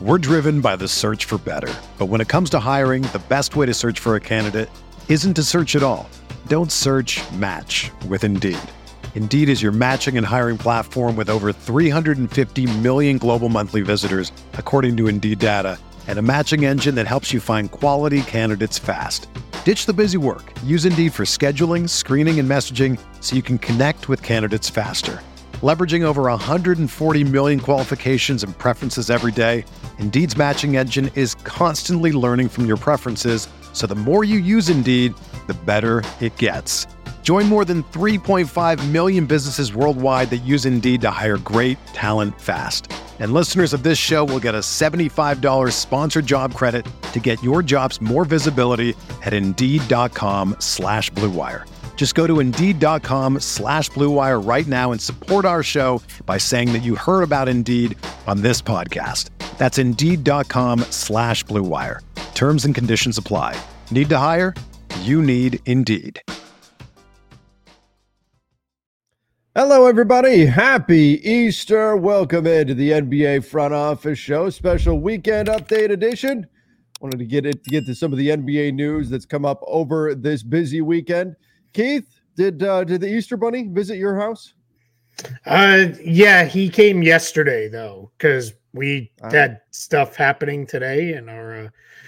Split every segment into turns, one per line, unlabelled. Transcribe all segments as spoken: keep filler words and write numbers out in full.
We're driven by the search for better. But when it comes to hiring, the best way to search for a candidate isn't to search at all. Don't search, match with Indeed. Indeed is your matching and hiring platform with over three hundred fifty million global monthly visitors, according to Indeed data, and a matching engine that helps you find quality candidates fast. Ditch the busy work. Use Indeed for scheduling, screening, and messaging so you can connect with candidates faster. Leveraging over one hundred forty million qualifications and preferences every day, Indeed's matching engine is constantly learning from your preferences, so the more you use Indeed, the better it gets. Join more than three point five million businesses worldwide that use Indeed to hire great talent fast. And listeners of this show will get a seventy-five dollars sponsored job credit to get your jobs more visibility at Indeed.com slash Blue Wire. Just go to Indeed.com slash Blue Wire right now and support our show by saying that you heard about Indeed on this podcast. That's Indeed.com slash Blue Wire. Terms and conditions apply. Need to hire? You need Indeed.
Hello, everybody. Happy Easter. Welcome into the N B A Front Office Show, special weekend update edition. Wanted to get it to get to some of the N B A news that's come up over this busy weekend. Keith, did uh, did the Easter Bunny visit your house?
Uh, yeah, he came yesterday though, because we
uh,
had stuff happening today, and our uh,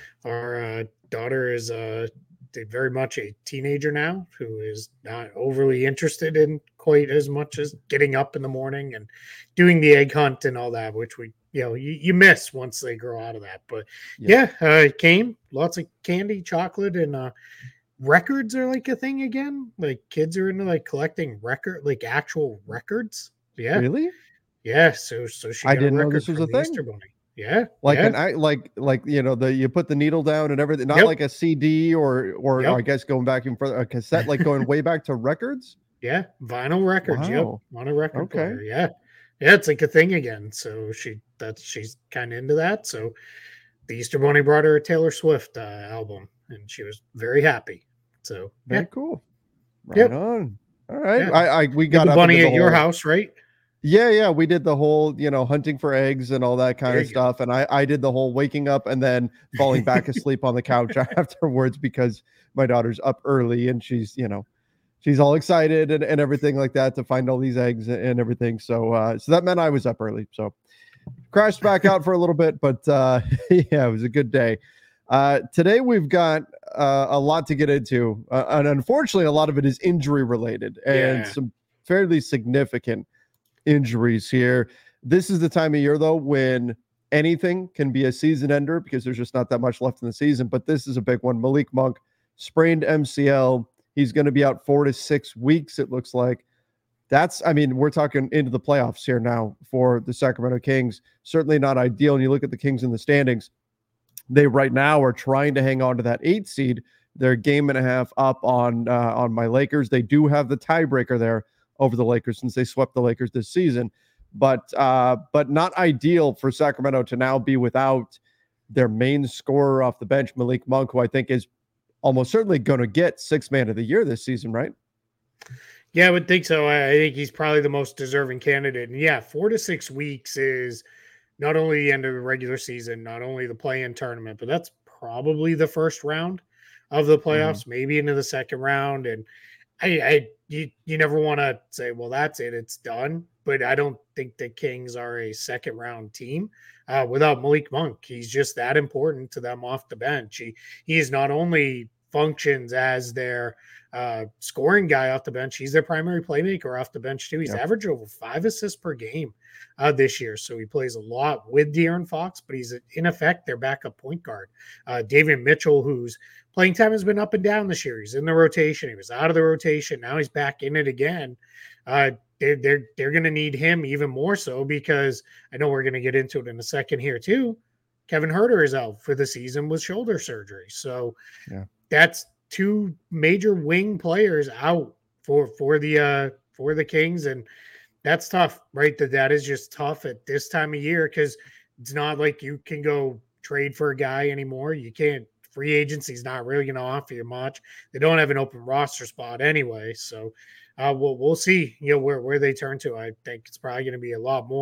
our uh, daughter is uh very much a teenager now, who is not overly interested in quite as much as getting up in the morning and doing the egg hunt and all that, which we, you know, you, you miss once they grow out of that. But yeah, yeah uh, it came, lots of candy, chocolate, and uh, records are like a thing again. Like kids are into like collecting record, like actual records. Yeah.
Really?
Yeah. So, so she,
I didn't know this was a thing.
Easter Bunny. Yeah,
like
yeah.
an I like like you know the you put the needle down and everything, not
yep.
like a C D or or
yep.
I guess going back even further, a cassette, like going way back to records.
Yeah, vinyl records.
Wow.
Yep, on a record
okay.
player. Yeah, yeah, it's like a thing again. So she that's she's kind of into that. So the Easter Bunny brought her a Taylor Swift uh, album, and she was very happy. So
very
yeah.
cool. Right
yep.
on. All right,
yeah.
I I we got
the
up
bunny
the
at your
whole...
house, right?
Yeah, yeah, we did the whole, you know, hunting for eggs and all that kind
there
of stuff. Go. And I, I did the whole waking up and then falling back asleep on the couch afterwards because my daughter's up early and she's, you know, she's all excited and, and everything like that to find all these eggs and everything. So, uh, so that meant I was up early. So crashed back out for a little bit, but uh, yeah, it was a good day. Uh, today we've got uh, a lot to get into, uh, and unfortunately, a lot of it is injury related and
yeah.
some fairly significant injuries here. This is the time of year though when anything can be a season ender because there's just not that much left in the season, but this is a big one. Malik Monk sprained M C L. He's going to be out four to six weeks, it looks like. That's, I mean, we're talking into the playoffs here now for the Sacramento Kings. Certainly not ideal. And you look at the Kings in the standings, they right now are trying to hang on to that eight seed. They're a game and a half up on uh, on my Lakers. They do have the tiebreaker there over the Lakers since they swept the Lakers this season, but uh, but not ideal for Sacramento to now be without their main scorer off the bench, Malik Monk, who I think is almost certainly going to get sixth man of the year this season, right?
Yeah, I would think so. I think he's probably the most deserving candidate. And yeah, four to six weeks is not only the end of the regular season, not only the play-in tournament, but that's probably the first round of the playoffs, mm-hmm. maybe into the second round. And I, I you, you never want to say, well, that's it, it's done. But I don't think the Kings are a second round team uh, without Malik Monk. He's just that important to them off the bench. He he is not only functions as their uh, scoring guy off the bench, he's their primary playmaker off the bench too. He's yep. averaged over five assists per game uh, this year. So he plays a lot with De'Aaron Fox, but he's in effect their backup point guard. Uh, David Mitchell, who's playing time has been up and down this year. He's in the rotation. He was out of the rotation. Now he's back in it again. Uh, they're they're, they're going to need him even more so because I know we're going to get into it in a second here too. Kevin Huerter is out for the season with shoulder surgery. So
yeah.
that's two major wing players out for for the uh, for the Kings, and that's tough, right? That that is just tough at this time of year because it's not like you can go trade for a guy anymore. You can't. Free agency is not really going to offer you much. They don't have an open roster spot anyway, so uh, we'll we'll see. You know where where they turn to. I think it's probably going to be a lot more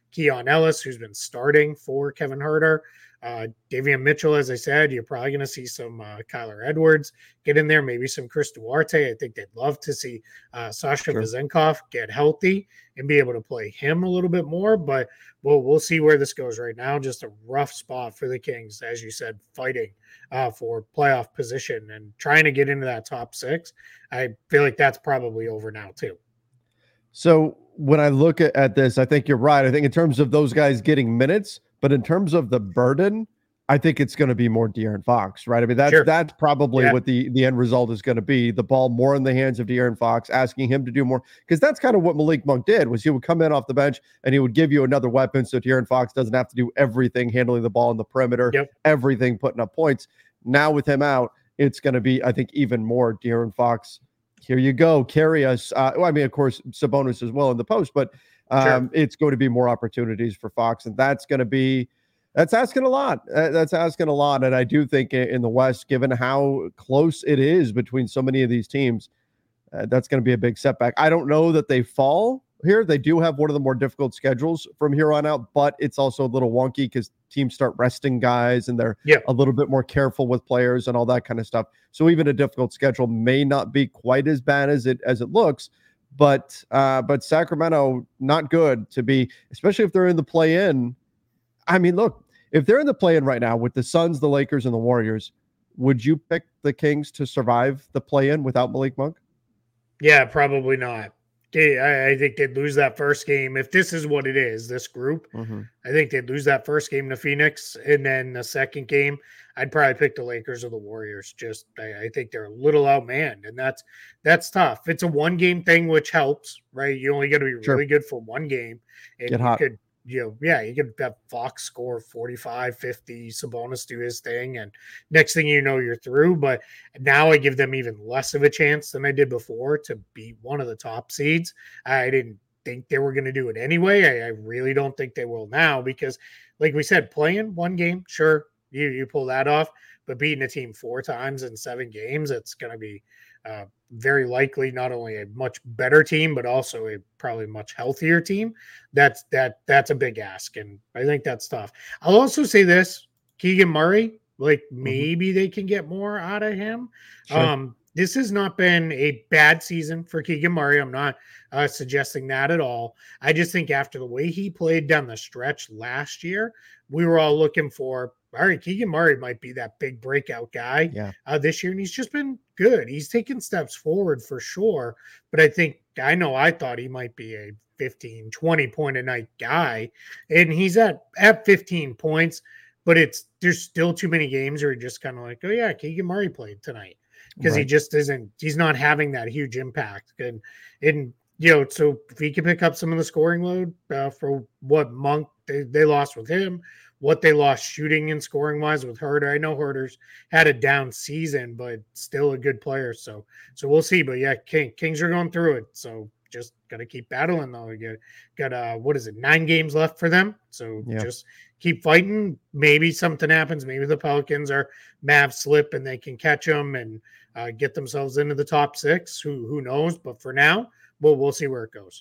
Keon Ellis, who's been starting for Kevin Huerter. Uh, Davion Mitchell, as I said, you're probably going to see some uh, Kyler Edwards get in there, maybe some Chris Duarte. I think they'd love to see uh, Sasha
Sure.
Vezenkov get healthy and be able to play him a little bit more. But we'll, we'll see where this goes right now. Just a rough spot for the Kings, as you said, fighting uh, for playoff position and trying to get into that top six. I feel like that's probably over now too.
So when I look at, at this, I think you're right. I think in terms of those guys getting minutes, but in terms of the burden, I think it's going to be more De'Aaron Fox, right? I mean, that's,
Sure.
that's probably
Yeah.
what the, the end result is going to be. The ball more in the hands of De'Aaron Fox, asking him to do more. Because that's kind of what Malik Monk did, was he would come in off the bench and he would give you another weapon so De'Aaron Fox doesn't have to do everything, handling the ball in the perimeter,
Yep.
everything, putting up points. Now with him out, it's going to be, I think, even more De'Aaron Fox. Here you go, carry us. Uh, well, I mean, of course, Sabonis as well in the post, but um,
Sure.
it's going to be more opportunities for Fox, and that's going to be that's asking a lot. Uh, that's asking a lot, and I do think in the West, given how close it is between so many of these teams, uh, that's going to be a big setback. I don't know that they fall here. They do have one of the more difficult schedules from here on out, but it's also a little wonky because teams start resting guys and they're
Yeah.
a little bit more careful with players and all that kind of stuff. So even a difficult schedule may not be quite as bad as it as it looks, but uh, but Sacramento not good to be, especially if they're in the play-in. I mean, look, if they're in the play-in right now with the Suns, the Lakers, and the Warriors, would you pick the Kings to survive the play-in without Malik Monk?
Yeah, probably not. Okay, I, I think they'd lose that first game. If this is what it is, this group,
Mm-hmm.
I think they'd lose that first game to Phoenix. And then the second game, I'd probably pick the Lakers or the Warriors. Just I, I think they're a little outmanned. And that's that's tough. It's a one-game thing, which helps, right? You only got to be
Sure.
really good for one game. And
Get
you
hot.
could, you know, yeah, you could have Fox score forty-five, fifty, Sabonis do his thing, and next thing you know, you're through. But now I give them even less of a chance than I did before to beat one of the top seeds. I didn't think they were going to do it anyway. I, I really don't think they will now because, like we said, playing one game, sure, you you pull that off, but beating a team four times in seven games, it's going to be uh, very likely not only a much better team, but also a probably much healthier team. That's that that's a big ask, and I think that's tough. I'll also say this: Keegan Murray, like maybe they can get more out of him.
Sure.
Um, this has not been a bad season for Keegan Murray. I'm not uh, suggesting that at all. I just think after the way he played down the stretch last year, we were all looking for, all right, Keegan Murray might be that big breakout guy
Yeah.
uh, this year, and he's just been good. He's taken steps forward for sure, but I think, I know I thought he might be a fifteen, twenty point a night guy, and he's at, at fifteen points, but it's, there's still too many games where you're just kind of like, oh yeah, Keegan Murray played tonight. Because he
Right.
just isn't, he's not having that huge impact. And, and, you know, so if he can pick up some of the scoring load uh, for what Monk, they, they lost with him, what they lost shooting and scoring wise with Huerter. I know Huerter's had a down season, but still a good player. So, so we'll see. But yeah, King, Kings are going through it. So just got to keep battling though. You got, got uh, what is it, nine games left for them. So
Yeah.
just keep fighting. Maybe something happens. Maybe the Pelicans or Mavs slip and they can catch them and uh, get themselves into the top six. Who who knows? But for now, we'll we'll see where it goes.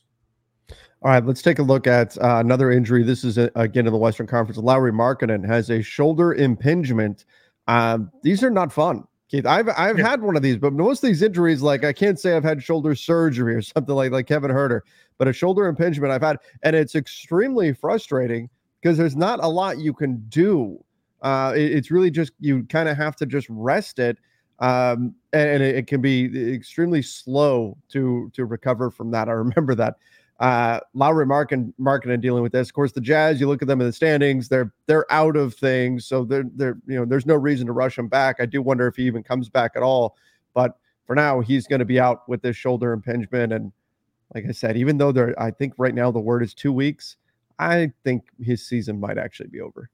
All right, let's take a look at uh, another injury. This is, uh, again, in the Western Conference. Lauri Markkanen has a shoulder impingement. Um, these are not fun, Keith. I've I've
Yeah.
had one of these, but most of these injuries, like I can't say I've had shoulder surgery or something like, like Kevin Huerter, but a shoulder impingement I've had, and it's extremely frustrating because there's not a lot you can do. Uh, it- it's really just, you kind of have to just rest it. Um, and, and it, it can be extremely slow to to recover from that. I remember that. Uh, Lauri Markkanen, Markkanen dealing with this. Of course, the Jazz, you look at them in the standings, they're they're out of things, so they're they're you know there's no reason to rush him back. I do wonder if he even comes back at all, but for now, he's going to be out with this shoulder impingement. And like I said, even though they're, I think right now the word is two weeks, I think his season might actually be over.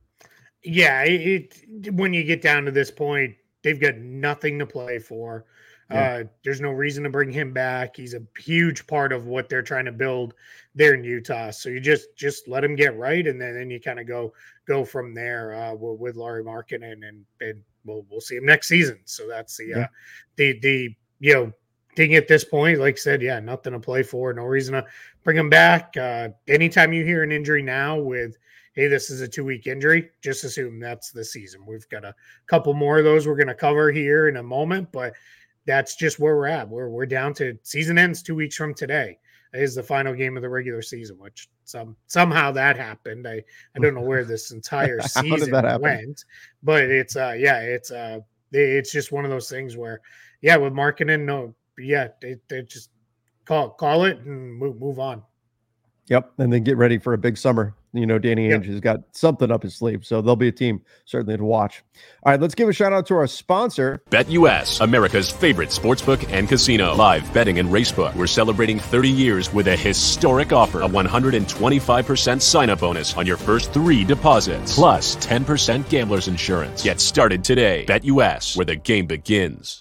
Yeah, it, it when you get down to this point, they've got nothing to play for.
Yeah.
Uh, there's no reason to bring him back. He's a huge part of what they're trying to build there in Utah. So you just just let him get right, and then, then you kind of go go from there uh, with, with Lauri Markkanen, and, and we'll we'll see him next season. So that's the
Yeah.
uh, the the you know think at this point, like I said, yeah, nothing to play for, no reason to bring him back. Uh, anytime you hear an injury now with, hey, this is a two-week injury, just assume that's the season. We've got a couple more of those we're going to cover here in a moment, but that's just where we're at. We're we're down to season ends two weeks from today. It is the final game of the regular season, which some somehow that happened. I, I don't know where this entire season went, but it's uh yeah, it's uh it's just one of those things where yeah, with marketing, no, yeah, they, they just call call it and move move on.
Yep, and then get ready for a big summer. You know, Danny Ainge yep. has got something up his sleeve, so there'll be a team certainly to watch. All right, let's give a shout out to our sponsor,
BetUS, America's favorite sportsbook and casino. Live betting and racebook. We're celebrating thirty years with a historic offer: a one hundred twenty-five percent sign-up bonus on your first three deposits, plus ten percent gambler's insurance. Get started today. BetUS, where the game begins.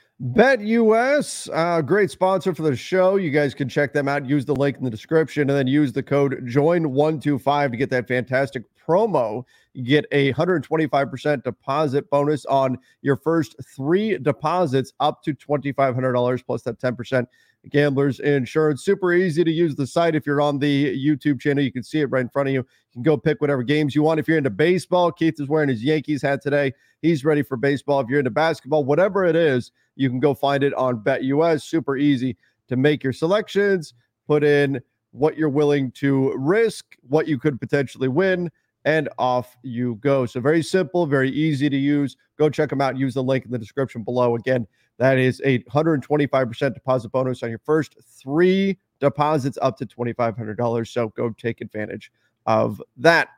BetUS, uh, great sponsor for the show. You guys can check them out. Use the link in the description and then use the code join one two five to get that fantastic promo. You get a one hundred twenty-five percent deposit bonus on your first three deposits up to twenty-five hundred dollars plus that ten percent gambler's insurance. Super easy to use the site. If you're on the YouTube channel, you can see it right in front of you. You can go pick whatever games you want. If you're into baseball, Keith is wearing his Yankees hat today. He's ready for baseball. If you're into basketball, whatever it is, you can go find it on BetUS. Super easy to make your selections, put in what you're willing to risk, what you could potentially win, and off you go. So very simple, very easy to use. Go check them out. Use the link in the description below. Again, that is a one hundred twenty-five percent deposit bonus on your first three deposits up to twenty-five hundred dollars. So go take advantage of that.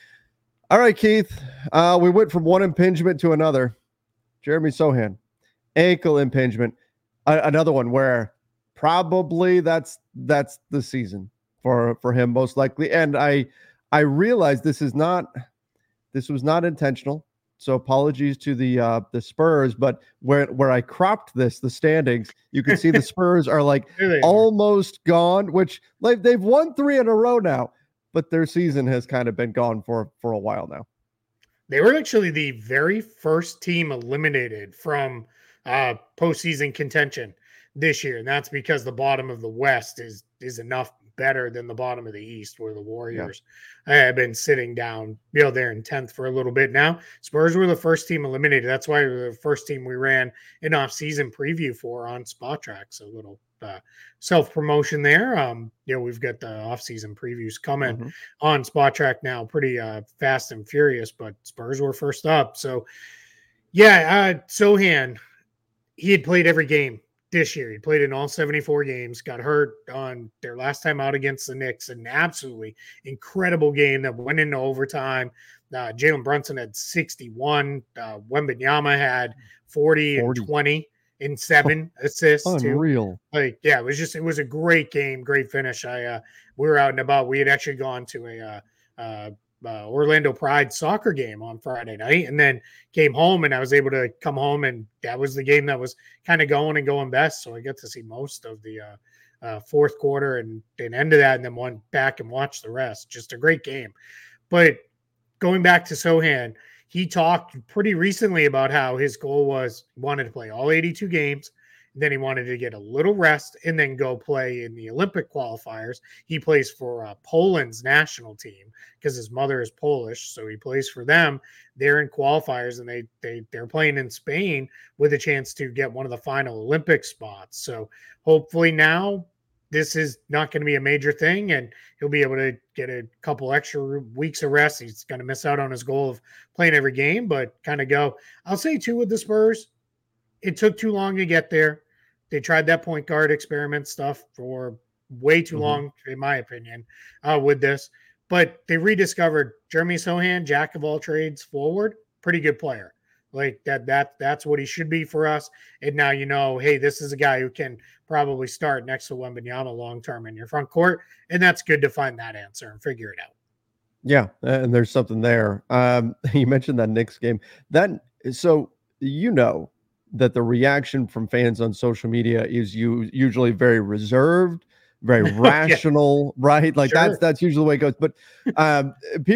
All right, Keith, uh, we went from one impingement to another. Jeremy Sochan, ankle impingement, uh, another one where probably that's that's the season for for him most likely. And I I realize this is not this was not intentional, so apologies to the uh, the Spurs. But where where I cropped this, the standings, you can see the Spurs are like almost gone, which like they've won three in a row now, but their season has kind of been gone for for a while now.
They were actually the very first team eliminated from uh, postseason contention this year, and that's because the bottom of the West is is enough better than the bottom of the East, where the Warriors yeah. have been sitting down, you know, they're in tenth for a little bit now. Spurs were the first team eliminated. That's why we were the first team we ran an off-season preview for on Spot Track. So a little uh, self-promotion there. Um, you know, we've got the off-season previews coming mm-hmm. on Spot Track now, pretty uh, fast and furious, but Spurs were first up. So, yeah, uh, Sochan, he had played every game this year. He played in all seventy-four games, got hurt on their last time out against the Knicks. An absolutely incredible game that went into overtime. Uh, Jalen Brunson had sixty-one. Uh, Wembanyama had forty, forty and twenty and seven oh, assists.
Unreal.
Too. Like, yeah, it was just, it was a great game, great finish. I, uh, we were out and about. We had actually gone to a, uh, uh, Uh, Orlando Pride soccer game on Friday night, and then came home, and I was able to come home, and that was the game that was kind of going and going best. So I got to see most of the uh, uh, fourth quarter and, and end of that, and then went back and watched the rest. Just a great game. But going back to Sochan, he talked pretty recently about how his goal was wanted to play all eighty-two games. Then he wanted to get a little rest and then go play in the Olympic qualifiers. He plays for uh, Poland's national team because his mother is Polish, so he plays for them. They're in qualifiers, and they they they're playing in Spain with a chance to get one of the final Olympic spots. So hopefully now this is not going to be a major thing, and he'll be able to get a couple extra weeks of rest. He's going to miss out on his goal of playing every game, but kind of go. I'll say too with the Spurs, it took too long to get there. They tried that point guard experiment stuff for way too mm-hmm. long, in my opinion, uh, with this. But they rediscovered Jeremy Sochan, jack of all trades, forward, pretty good player. Like that, that, that's what he should be for us. And now you know, hey, this is a guy who can probably start next to Wembanyama long term in your front court, and that's good to find that answer and figure it out.
Yeah, and there's something there. Um, you mentioned that Knicks game. That so you know. that the reaction from fans on social media is you usually very reserved, very rational, yeah. right? Like sure. that's that's usually the way it goes. But um, people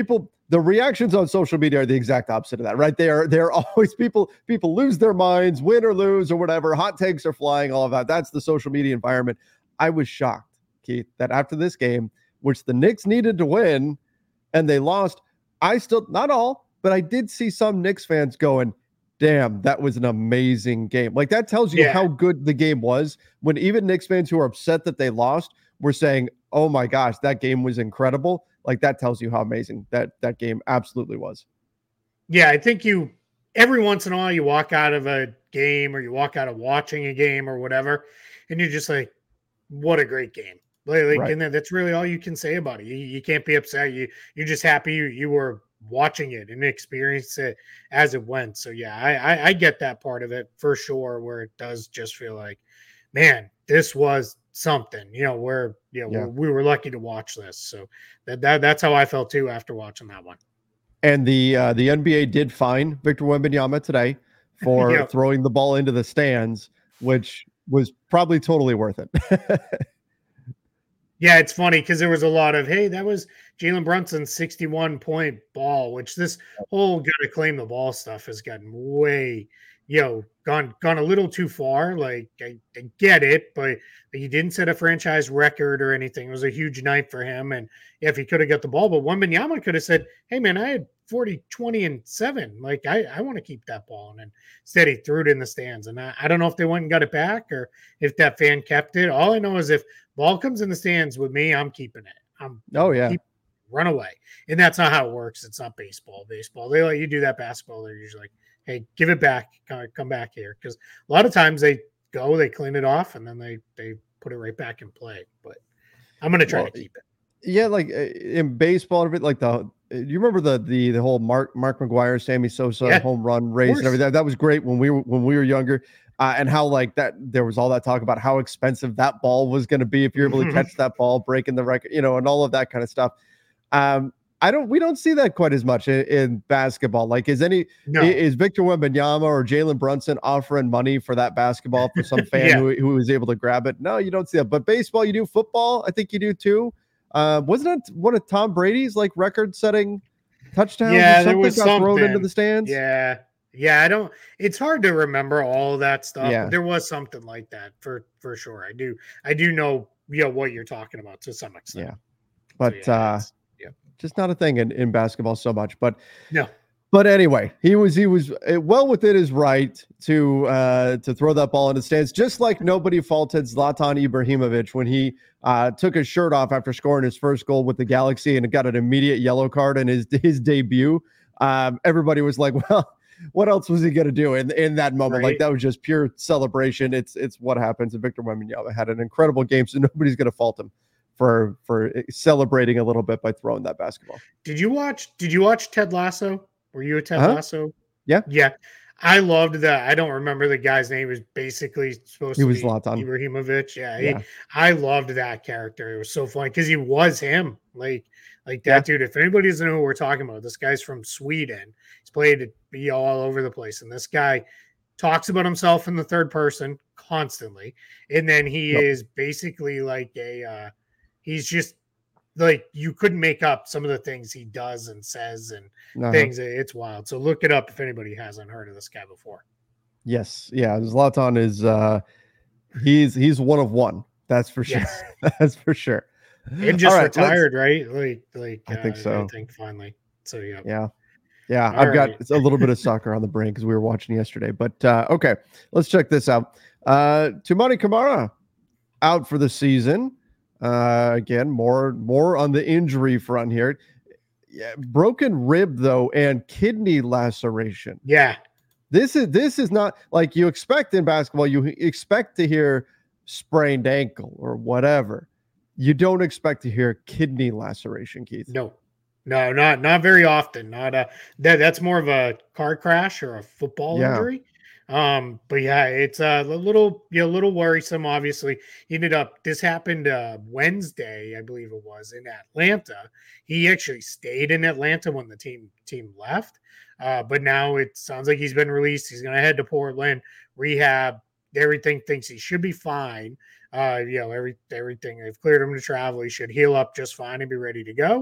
the reactions on social media are the exact opposite of that, right? They are they're always people people lose their minds, win or lose or whatever. Hot takes are flying, all of that. That's the social media environment. I was shocked, Keith, that after this game, which the Knicks needed to win and they lost, I still, not all, but I did see some Knicks fans going, damn, that was an amazing game. Like, that tells you
Yeah.
how good the game was, when even Knicks fans who are upset that they lost were saying, oh my gosh, that game was incredible. Like, that tells you how amazing that that game absolutely was.
Yeah, I think you every once in a while you walk out of a game or you walk out of watching a game or whatever, and you're just like, what a great game. Like, like
Right.
and then that's really all you can say about it. You, you can't be upset. You you're just happy you, you were watching it and experienced it as it went. So yeah, I, I I get that part of it for sure, where it does just feel like, man, this was something, you know, where you know
Yeah.
we were lucky to watch this. So that, that that's how I felt too after watching that one.
And the uh, the N B A did fine Victor Wembanyama today for
Yep.
throwing the ball into the stands, which was probably totally worth it.
Yeah, it's funny because there was a lot of, hey, that was Jalen Brunson's sixty-one point ball, which this whole gotta claim the ball stuff has gotten way, you know, gone gone a little too far. Like, I, I get it, but he didn't set a franchise record or anything. It was a huge night for him. And if he could have got the ball, but Wembanyama could have said, hey, man, I had forty, twenty, and seven. Like, I, I want to keep that ball. And instead, he threw it in the stands. And I, I don't know if they went and got it back or if that fan kept it. All I know is if ball comes in the stands with me, I'm keeping it. I'm
Oh, yeah.
keep, run away. And that's not how it works. It's not baseball. Baseball, they let you do that. Basketball, they're usually like, hey, give it back. Come, come back here. Because a lot of times they go, they clean it off, and then they they put it right back in play. But I'm going to try
Well,
to keep it.
Yeah, like uh, in baseball, everything like the. uh, You remember the the the whole Mark Mark McGuire, Sammy Sosa
Yeah,
home run race and
course.
everything. That, that was great when we were when we were younger, uh, and how like that there was all that talk about how expensive that ball was going to be if you're able to catch that ball, breaking the record, you know, and all of that kind of stuff. Um, I don't we don't see that quite as much in, in basketball. Like, is any
No.
i- is Victor Wembanyama or Jalen Brunson offering money for that basketball for some fan
Yeah.
who who was able to grab it? No, you don't see that. But baseball, you do. Football, I think you do too. Uh, wasn't it one of Tom Brady's like record-setting touchdowns? or
Yeah, there
something
was
got thrown into
something.
the stands.
Yeah. Yeah, I don't it's hard to remember all of that stuff,
Yeah.
but there was something like that for for sure. I do I do know, you know, what you're talking about to some extent.
Yeah.
So,
But
yeah,
uh,
it's- yeah.
just not a thing in, in basketball so much. But
No.
But anyway, he was he was uh, well within his right to uh, to throw that ball into the stands, just like nobody faulted Zlatan Ibrahimovic when he uh, took his shirt off after scoring his first goal with the Galaxy and got an immediate yellow card in his his debut. Um, everybody was like, "Well, what else was he going to do in in that moment?" Like,
Right.
that was just pure celebration. It's it's what happens. And Victor Wembanyama had an incredible game, so nobody's going to fault him for for celebrating a little bit by throwing that basketball.
Did you watch did you watch Ted Lasso? Were you a Ted
Uh-huh.
Lasso?
Yeah.
Yeah. I loved that. I don't remember the guy's name. He was basically supposed
He
to
was
be
Zlatan.
Ibrahimovic. Yeah, he-
Yeah.
I loved that character. It was so funny because he was him. Like, like that dude. If anybody doesn't know who we're talking about, this guy's from Sweden. He's played to be all over the place, and this guy talks about himself in the third person constantly, and then he
Yep.
is basically like a. Uh, he's just like you couldn't make up some of the things he does and says and
Uh-huh.
things. It's wild. So look it up if anybody hasn't heard of this guy before.
Yes, yeah, Zlatan is uh he's he's one of one. That's for sure.
Yes.
That's for sure.
And just
All right, let's-
retired, right? Like, like
I think
uh,
so.
I think finally. So yeah.
Yeah. Yeah,
All
I've got
right.
a little bit of soccer on the brain because we were watching yesterday. But uh okay, let's check this out. Uh Tumani Kamara out for the season. Uh again, more more on the injury front here. Yeah, broken rib though and kidney laceration.
Yeah.
This is this is not like you expect in basketball. You expect to hear sprained ankle or whatever. You don't expect to hear kidney laceration, Keith.
No. No, not not very often. Not a that that's more of a car crash or a football
Yeah.
injury. Um, but yeah, it's a little you know, a little worrisome. Obviously, he ended up. This happened uh, Wednesday, I believe it was, in Atlanta. He actually stayed in Atlanta when the team team left. Uh, but now it sounds like he's been released. He's going to head to Portland, rehab. Everything thinks he should be fine. Uh, you know, every everything they've cleared him to travel. He should heal up just fine and be ready to go.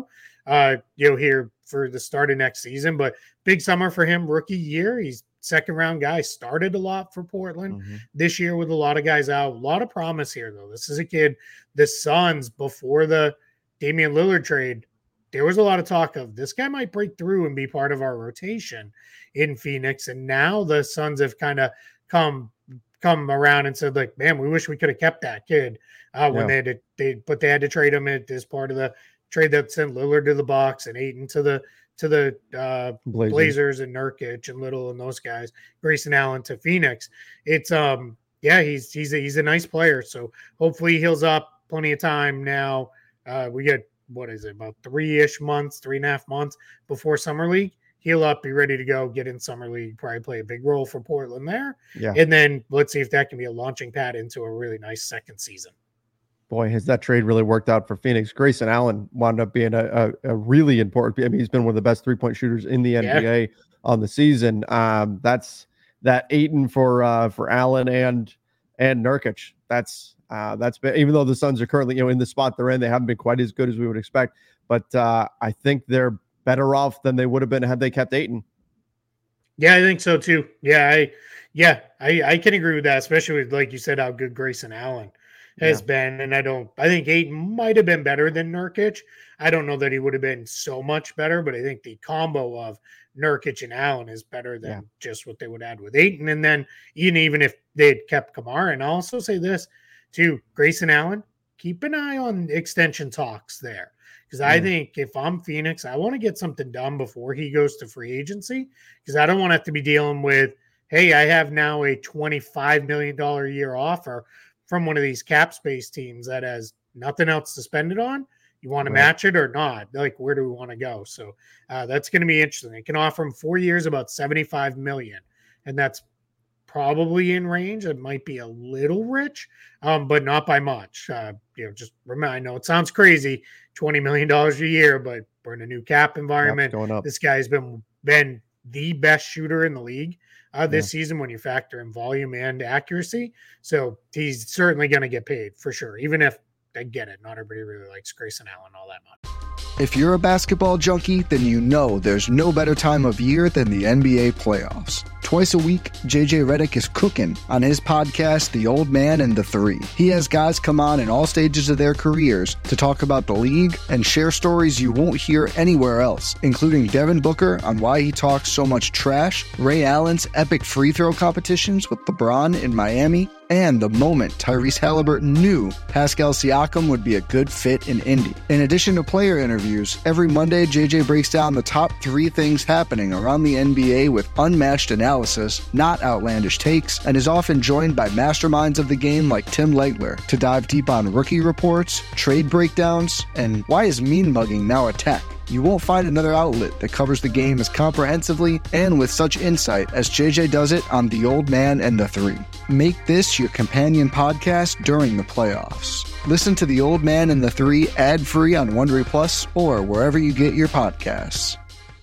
uh, you know, here for the start of next season. But big summer for him, rookie year. He's second round guy, started a lot for Portland mm-hmm. this year with a lot of guys out. A lot of promise here, though. This is a kid, the Suns, before the Damian Lillard trade, there was a lot of talk of this guy might break through and be part of our rotation in Phoenix. And now the Suns have kind of come come around and said, like, man, we wish we could have kept that kid uh, when yeah. they had to, they, but they had to trade him as part of the trade that sent Lillard to the Bucks and Ayton to the to the uh, Blazers. Blazers and Nurkic and Little and those guys, Grayson Allen to Phoenix. It's um yeah, he's he's a, he's a nice player. So hopefully he heals up. Plenty of time now. Uh, we get what is it about three ish months, three and a half months before Summer League. Heal up, be ready to go, get in Summer League, probably play a big role for Portland there. Yeah, and then let's see if that can be a launching pad into a really nice second season.
Boy, has that trade really worked out for Phoenix. Grayson Allen wound up being a, a, a really important. I mean, he's been one of the best three-point shooters in the N B A yeah. on the season. Um, that's that Ayton for uh, for Allen and and Nurkic. That's uh, that's been, even though the Suns are currently, you know, in the spot they're in, they haven't been quite as good as we would expect. But uh, I think they're better off than they would have been had they kept Ayton.
Yeah, I think so too. Yeah, I yeah, I, I can agree with that, especially with, like you said, how good Grayson Allen has yeah. been. And I don't, I think Ayton might have been better than Nurkic. I don't know that he would have been so much better, but I think the combo of Nurkic and Allen is better than yeah. just what they would add with Ayton. And then even, even if they'd kept Kamara, and I'll also say this too, Grayson Allen, keep an eye on extension talks there. Because I mm. think if I'm Phoenix, I want to get something done before he goes to free agency. Because I don't want to have to be dealing with, hey, I have now a twenty-five million dollars a year offer from one of these cap space teams that has nothing else to spend it on. You want to right. match it or not? Like, where do we want to go? So uh, that's going to be interesting. It can offer him four years, about seventy-five million dollars. And that's probably in range. It might be a little rich, um, but not by much. Uh, you know, just remember, I know it sounds crazy, twenty million dollars a year, but we're in a new cap environment.
Going up.
This guy's been, been the best shooter in the league uh, this yeah. season when you factor in volume and accuracy. So he's certainly going to get paid for sure, even if I get it. Not everybody really likes Grayson Allen all that much.
If you're a basketball junkie, then you know there's no better time of year than the N B A playoffs. Twice a week, J J Redick is cooking on his podcast, The Old Man and the Three. He has guys come on in all stages of their careers to talk about the league and share stories you won't hear anywhere else, including Devin Booker on why he talks so much trash, Ray Allen's epic free throw competitions with LeBron in Miami, and the moment Tyrese Halliburton knew Pascal Siakam would be a good fit in Indy. In addition to player interviews, every Monday J J breaks down the top three things happening around the N B A with unmatched analysis, not outlandish takes, and is often joined by masterminds of the game like Tim Legler to dive deep on rookie reports, trade breakdowns, and why is mean mugging now a tech? You won't find another outlet that covers the game as comprehensively and with such insight as J J does it on The Old Man and the Three. Make this your companion podcast during the playoffs. Listen to The Old Man and the Three ad-free on Wondery Plus or wherever you get your podcasts.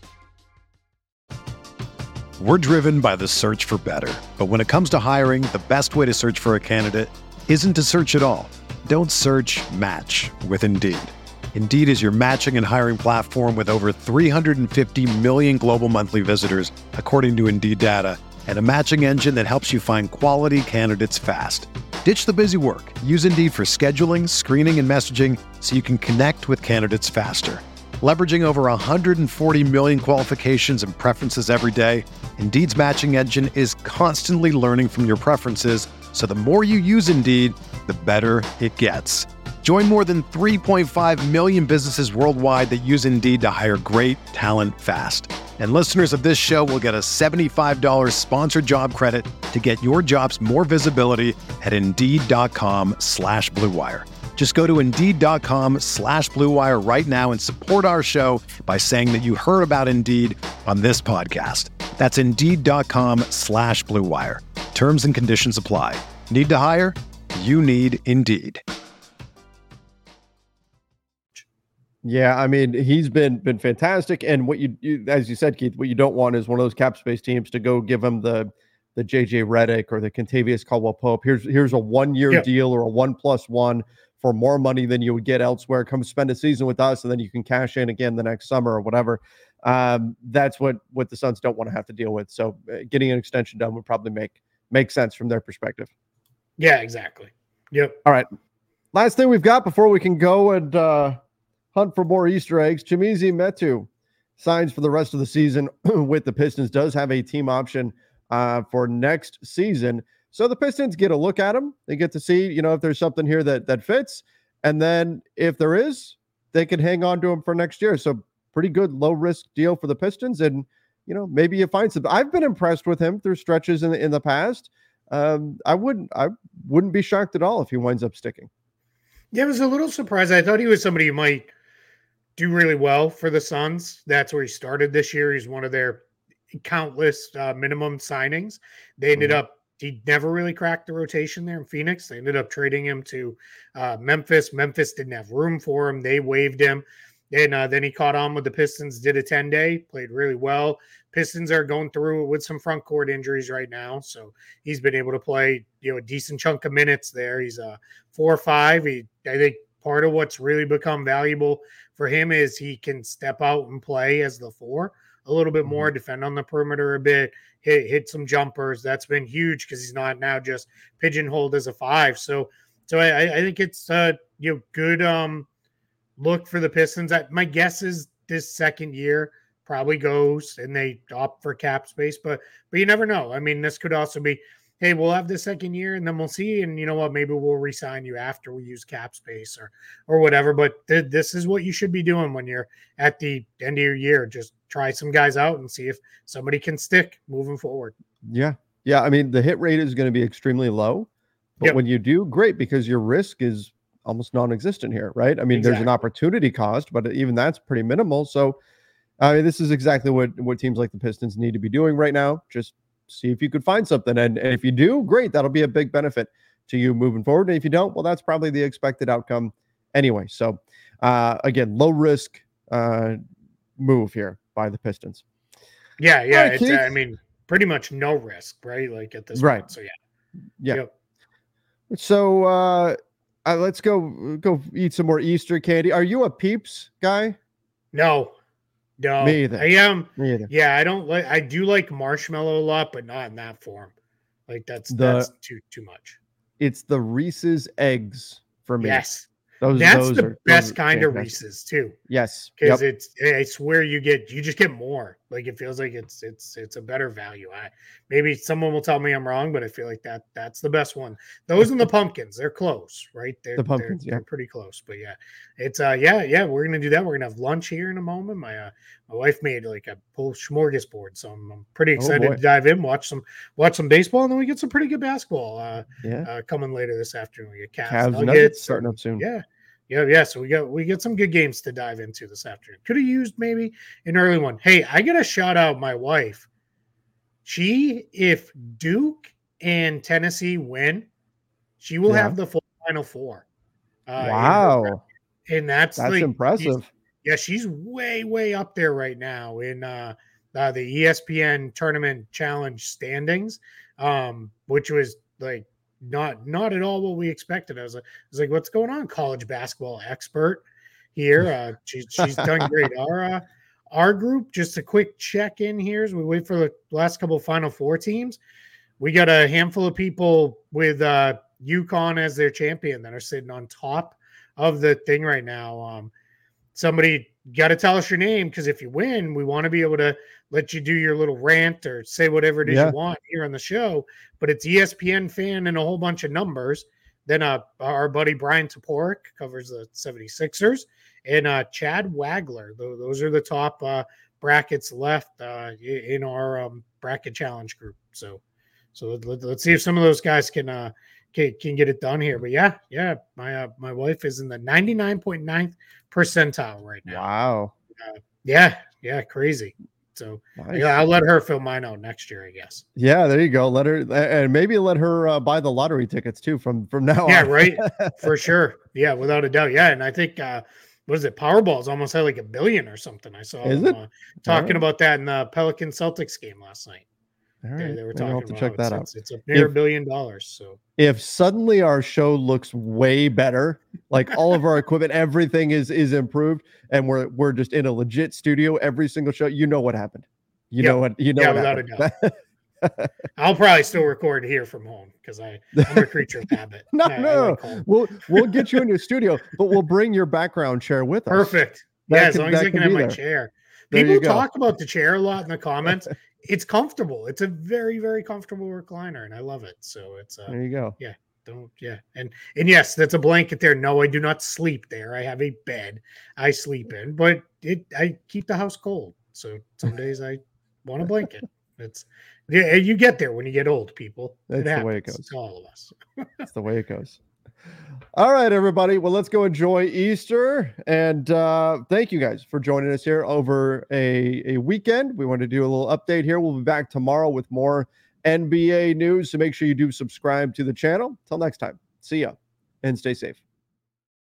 We're driven by the search for better. But when it comes to hiring, the best way to search for a candidate isn't to search at all. Don't search, match with Indeed. Indeed is your matching and hiring platform with over three hundred fifty million global monthly visitors, according to Indeed data, and a matching engine that helps you find quality candidates fast. Ditch the busy work. Use Indeed for scheduling, screening, and messaging so you can connect with candidates faster. Leveraging over one hundred forty million qualifications and preferences every day, Indeed's matching engine is constantly learning from your preferences, so the more you use Indeed, the better it gets. Join more than three point five million businesses worldwide that use Indeed to hire great talent fast. And listeners of this show will get a seventy-five dollars sponsored job credit to get your jobs more visibility at Indeed.com slash Blue Wire. Just go to Indeed.com slash Blue Wire right now and support our show by saying that you heard about Indeed on this podcast. That's Indeed.com slash Blue Wire. Terms and conditions apply. Need to hire? You need Indeed.
Yeah, I mean, he's been been fantastic. And what you, you, as you said, Keith, what you don't want is one of those cap space teams to go give him the the J J Redick or the Kentavious Caldwell-Pope. Here's here's a one year yeah. deal or a one plus one for more money than you would get elsewhere. Come spend a season with us, and then you can cash in again the next summer or whatever. Um, that's what what the Suns don't want to have to deal with. So uh, getting an extension done would probably make make sense from their perspective.
Yeah, exactly. Yep.
All right. Last thing we've got before we can go and uh, hunt for more Easter eggs. Chimezie Metu signs for the rest of the season with the Pistons. Does have a team option uh, for next season. So the Pistons get a look at him. They get to see, you know, if there's something here that that fits. And then if there is, they can hang on to him for next year. So pretty good low risk deal for the Pistons. And, you know, maybe you find some. I've been impressed with him through stretches in the, in the past. Um, I wouldn't I wouldn't be shocked at all if he winds up sticking.
Yeah, I was a little surprised. I thought he was somebody who might do really well for the Suns. That's where he started this year. He's one of their countless uh, minimum signings. They ended mm-hmm. up, he never really cracked the rotation there in Phoenix. They ended up trading him to uh, Memphis. Memphis didn't have room for him. They waived him. And uh, then he caught on with the Pistons, did a ten-day, played really well. Pistons are going through with some front court injuries right now. So he's been able to play, you know, a decent chunk of minutes there. He's a four or five. He, I think part of what's really become valuable for him is he can step out and play as the four a little bit more, defend on the perimeter a bit, hit, hit some jumpers. That's been huge because he's not now just pigeonholed as a five. So, so I, I think it's uh, you know, good um, look for the Pistons. I, my guess is this second year probably goes and they opt for cap space, but but you never know. I mean, this could also be, hey, we'll have the second year and then we'll see. And you know what, maybe we'll re-sign you after we use cap space or or whatever. But th- this is what you should be doing when you're at the end of your year. Just try some guys out and see if somebody can stick moving forward.
Yeah. Yeah. I mean, the hit rate is going to be extremely low, but yep. when you do, great, because your risk is almost non-existent here, right? I mean, exactly. There's an opportunity cost, but even that's pretty minimal. So I mean, this is exactly what, what teams like the Pistons need to be doing right now. Just see if you could find something. And, and if you do, great, that'll be a big benefit to you moving forward. And if you don't, well, that's probably the expected outcome anyway. So uh, again, low risk uh, move here by the Pistons.
Yeah. Yeah.
Right,
it's, uh, I mean, pretty much no risk, right? Like at this
right.
point. So yeah.
Yeah.
Yep.
So uh, uh, let's go, go eat some more Easter candy. Are you a Peeps guy?
No. No,
me either.
I am.
Me either.
Yeah, I don't like. I do like marshmallow a lot, but not in that form. Like that's the, that's too too much.
It's the Reese's eggs for me.
Yes,
those.
That's
those
the
are,
best kind
fantastic.
of Reese's too.
Yes,
because
yep.
it's. I swear you get you just get more. Like it feels like it's it's it's a better value. I maybe someone will tell me I'm wrong, but I feel like that that's the best one. Those and the pumpkins, they're close, right? They're,
the pumpkins,
they're,
yeah,
they're pretty close. But yeah, it's uh yeah yeah we're gonna do that. We're gonna have lunch here in a moment. My uh, my wife made like a full smorgasbord, so I'm, I'm pretty excited
oh
to dive in, watch some watch some baseball, and then we get some pretty good basketball. Uh,
yeah,
uh, coming later this afternoon. We get Cavs,
Cavs
Nuggets,
Nuggets starting up soon.
Yeah. Yeah, yeah. So we got we get some good games to dive into this afternoon. Could have used maybe an early one. Hey, I gotta shout out my wife. She, if Duke and Tennessee win, she will yeah. have the full Final Four.
Uh, wow,
and that's
that's
like,
impressive.
Yeah, she's way way up there right now in uh, uh, the E S P N Tournament Challenge standings, um, which was like. Not not at all what we expected. I was like, I was like, what's going on, college basketball expert here? Uh, she's she's done great. Our uh, our group, just a quick check in here as we wait for the last couple of Final Four teams. We got a handful of people with uh, UConn as their champion that are sitting on top of the thing right now. Um, somebody got to tell us your name, because if you win, we want to be able to let you do your little rant or say whatever it is yeah. you want here on the show. But it's E S P N fan and a whole bunch of numbers. Then uh, our buddy Brian Toporek covers the seventy-sixers, and uh, Chad Wagler. Those are the top uh, brackets left uh, in our um, bracket challenge group. So, so let, let's see if some of those guys can uh, can, can get it done here. But yeah, yeah, my uh, my wife is in the ninety-nine point ninth percentile right now.
Wow.
Uh, yeah, yeah, crazy. So nice. Yeah, I'll let her fill mine out next year, I guess.
Yeah, there you go. Let her, and maybe let her uh, buy the lottery tickets too from from now
yeah,
on.
Yeah, right. For sure. Yeah, without a doubt. Yeah, and I think uh, what is it? Powerball's almost had like a billion or something. I saw
is
them,
it?
Uh, talking right. about that in the Pelican Celtics game last night.
All right.
They, they were
Maybe
talking
I'll have to
about
check
it
that out.
since it's a near
If-
billion dollars. So
If suddenly our show looks way better, like all of our equipment, everything is is improved, and we're we're just in a legit studio every single show, you know what happened. You
Yep.
know what you know
Yeah,
what
without
happened.
a I'll probably still record here from home because I I'm a creature of habit.
no,
I, I
no,
like home.
we'll we'll get you into a studio, but we'll bring your background chair with us.
Perfect.
That
Yeah, as
can-
long as
that
I
can
can have
be
my
there.
chair.
There you
People
go.
talk about the chair a lot in the comments. It's comfortable. It's a very, very comfortable recliner, and I love it. So it's uh,
There you go.
don't yeah, and and yes, that's a blanket there. No, I do not sleep there. I have a bed I sleep in, but it I keep the house cold. So some days I want a blanket. It's yeah, you get there when you get old, people.
That's
it
the way it
happens
goes.
to all of us.
That's the way it goes. All right, everybody. Well, let's go enjoy Easter. And uh, thank you guys for joining us here over a, a weekend. We want to do a little update here. We'll be back tomorrow with more N B A news. So make sure you do subscribe to the channel. Till next time. See ya and stay safe.